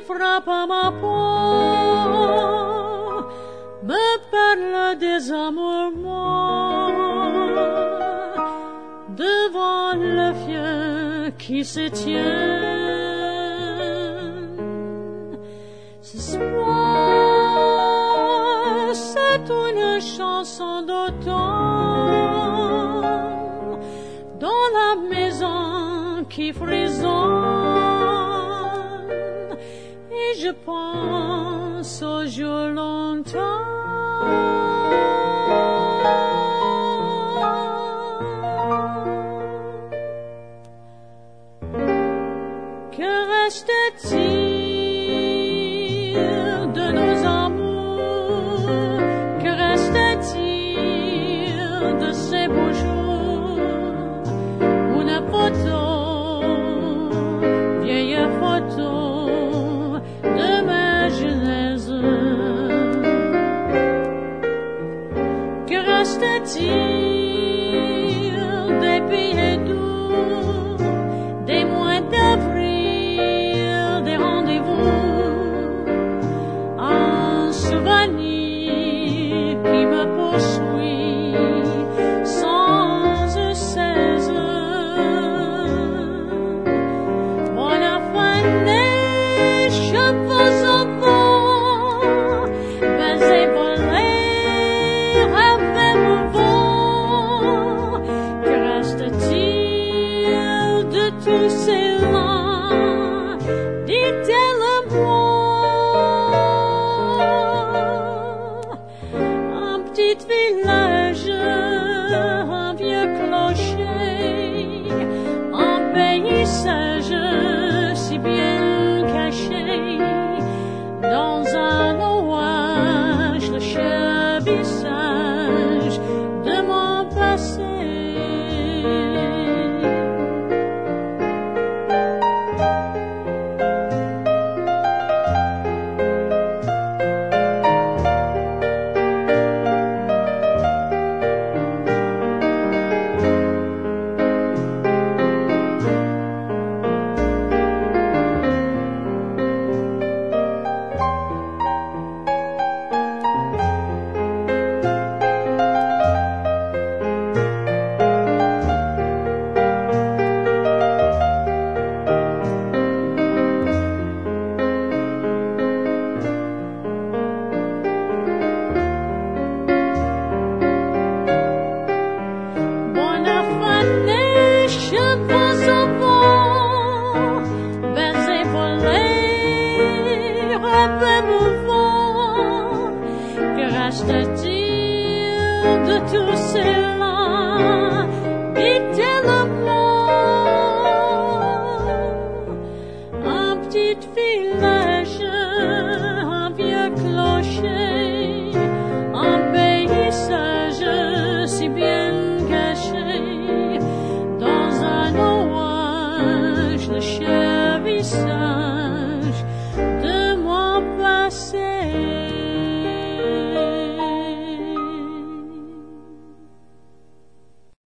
frappe à ma peau me parle des amours morts devant le feu qui se tient. Ce soir, c'est une chanson d'automne dans la maison qui frissonne, et je pense aux jours lointains. Que reste-t-il de nos amours? Que reste-t-il de ces beaux jours? Une photo, vieille photo de ma jeunesse. Que reste-t-il des billets doux, des mois d'avril, des rendez-vous, un souvenir qui me poursuit sans cesse. Bonne affaire, cheveux au vent, baiser volé, rêver mouvant. Que reste-t-il de tout cela? Un petit village, un vieux clocher, un paysage si bien caché, dans un orage le chevissage de mon passé. Que reste-t-il de tout cela?